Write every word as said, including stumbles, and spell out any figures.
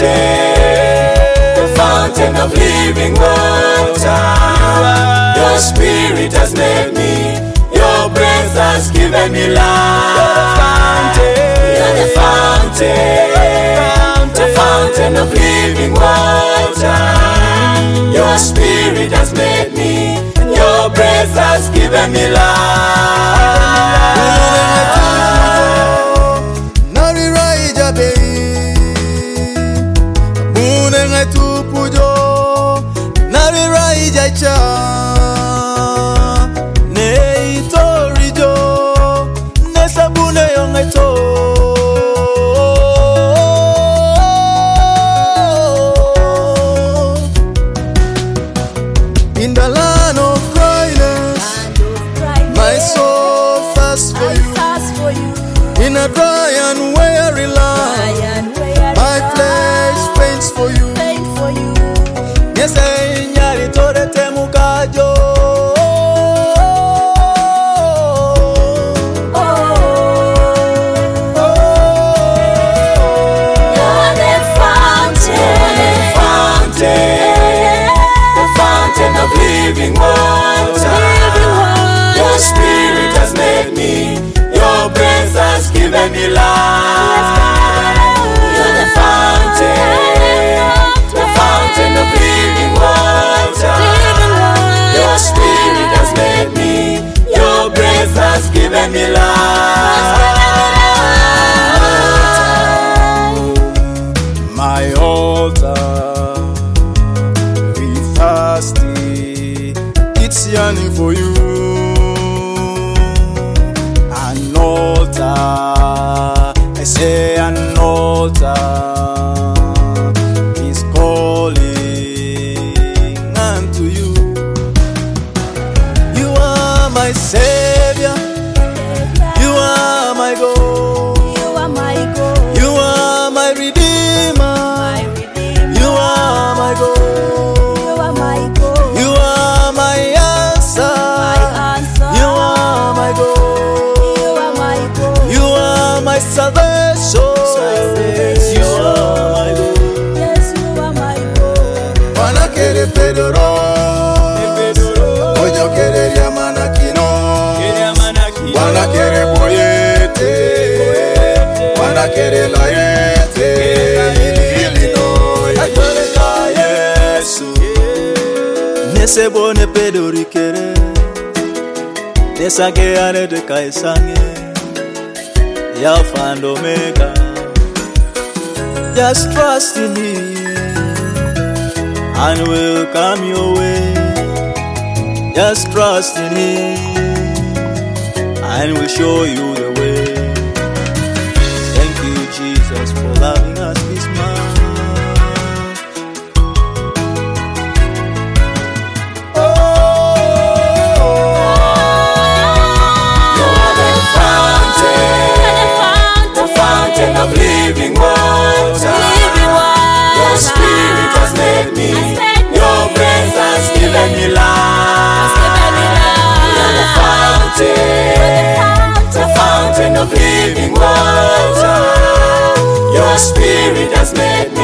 the fountain of living water. Your spirit has made me, your breath has given me life. You're the fountain, the fountain of living water. Your spirit has made me, your breath has given me life. In the land of dryness, my soul thirsts for you. In a dry and weary land, my flesh faints for you. Yes, I nyari tore temukajo. You're the fountain of living water. Your spirit has made me, your breath has given me life. You're the fountain, the fountain of living water. Your spirit has made me, your breath has given me life. My altar, it's yearning for you. An altar, I say an altar is calling unto you. You are my Savior, you are my God, you are my Redeemer, you are my God. My salvation, you are my God. Yes, you are my God. Wana kere pedoro, ojo kere yamana kino, wana kere boyete, wana kere laete, ilino yakoleka Yesu. Nese bone pedori kere, nesage ane de kaisange. Alpha and Omega, just trust in me and we'll come your way. Just trust in me and we'll show you the way. Thank you, Jesus, for loving us this much. Of living water. Your spirit has made me, your breath has given me life. You're the fountain, the fountain of living water. Your spirit has made me,